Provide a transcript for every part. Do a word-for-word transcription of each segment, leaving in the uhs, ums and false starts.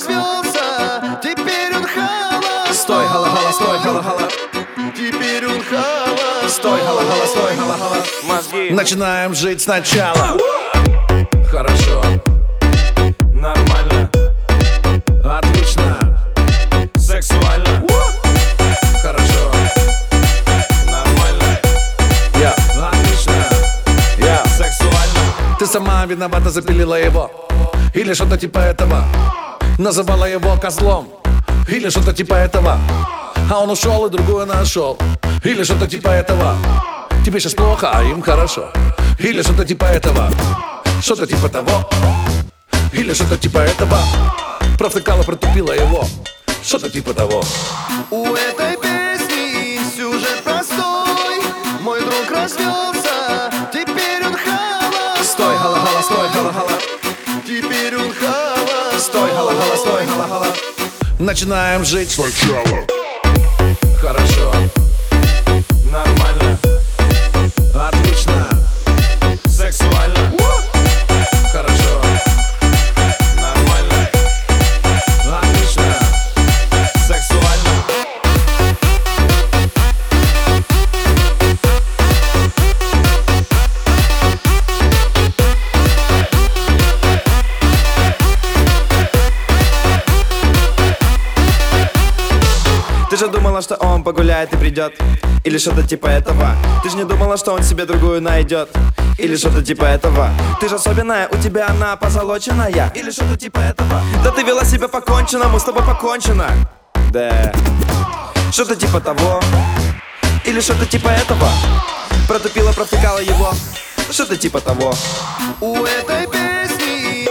развелся, теперь он халас. Стой, гала-гала, стой, гала-гала. Теперь он халас. Стой, гала-гала, стой, гала-гала. Мозги. Начинаем жить сначала. Хорошо, Нормально, отлично, сексуально, хорошо, нормально, я, отлично, я. сексуально. Ты сама виновата, запилила его. Или что-то типа этого. Называла его козлом. Или что-то типа этого. А он ушел и другую нашел. Или что-то типа этого. Тебе сейчас плохо, а им хорошо. Или что-то типа этого. Что-то типа того. Или что-то типа этого. Провтыкала, протупила его. Что-то типа того. У этой песни сюжет простой. Мой друг развелся, теперь он халас. Стой, гала-гала, стой, гала-гала. Теперь он халас. Стой, гала-гала, стой, гала-гала. Начинаем жить Сначала. хорошо, Нормально, отлично, сексуально, хорошо, нормально, отлично. сексуально. Ты же думала, что он погуляет и придет, или что-то типа этого. Ты же не думала, что он себе другую найдет, или что-то типа этого. Ты же особенная, у тебя она позолоченная, или что-то типа этого. Да ты вела себя по-конченному, с тобой покончено. Да, что-то типа того, или что-то типа этого. Протупила, провтыкала его, что-то типа того. У этой песни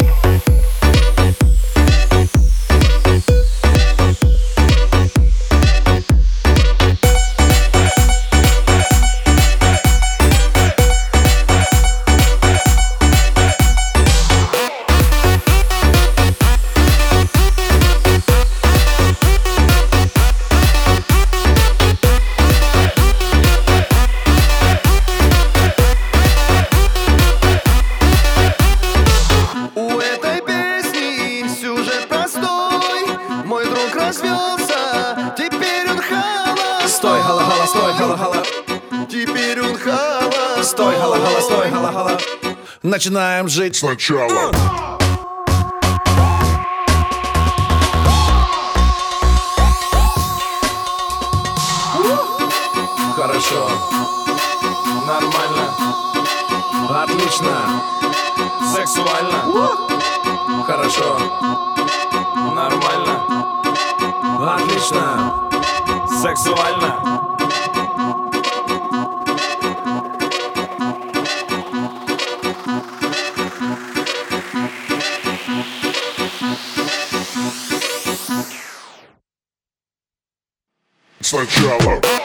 У этой песни сюжет простой. Мой друг развелся, теперь он халас. Стой, гала-гала, стой, гала-гала. Теперь он халас. Стой, гала-гала, стой, гала-гала. Начинаем жить Сначала. хорошо, Нормально, отлично, сексуально, хорошо, нормально, отлично. сексуально. Сначала.